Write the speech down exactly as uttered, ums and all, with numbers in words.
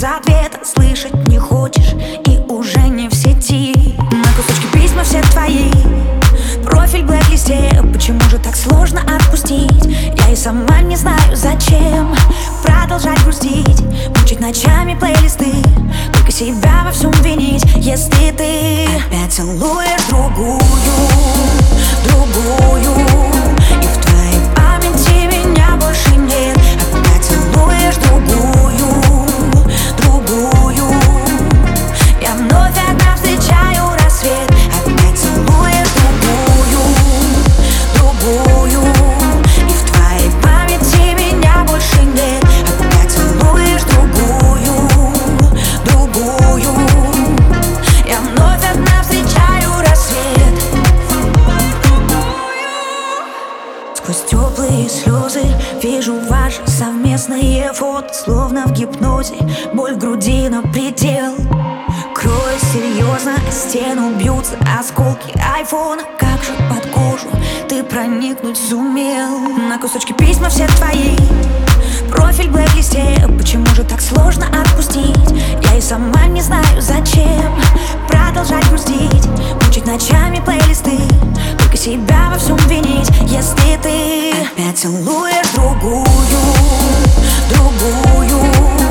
без ответа, слышать не хочешь и уже не в сети. На кусочки письма все твои, профиль в блэк-листе. Почему же так сложно отпустить? Я и сама не знаю зачем продолжать грустить, мучить ночами плейлисты, только себя во всем винить. Если ты опять целуешь другую, другую, и в твоей памяти меня больше нет. Опять целуешь другую, другую, я вновь одна встречаю рассвет. Опять целуешь другую, другую, и в твоей памяти меня больше нет. Опять целуешь другую, другую, я вновь одна встречаю рассвет. Сквозь теплые слезы вижу ваши совместные фото, словно в гипнозе, боль в груди на предел. Кровь серьезно о стену бьются осколки айфона. Как же под кожу ты проникнуть сумел? На кусочки письма все твои, профиль в блэк-листе. Почему же так сложно отпустить? Я и сама не знаю зачем продолжать грустить, мучить ночами плейлисты, только себя во всем винить. Если ты опять целуешь другую, другую,